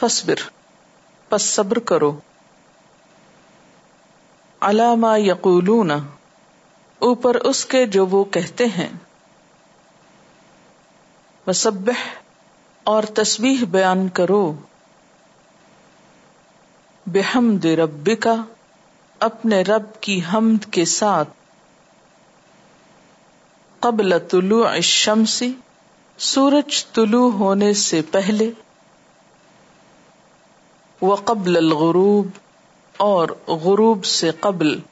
फस्बिर, पस सब्र करो, अला मा यक़ूलूना, ऊपर उसके जो वो कहते हैं, वसब्बिह, और तस्बीह बयान करो, बिहम्दि रब्बिका, अपने रब की हम्द के साथ, क़ब्ल तुलूइ शम्सी, सूरज तुलू होने से पहले, व क़ब्ल अल ग़ुरूब, और ग़ुरूब से क़ब्ल,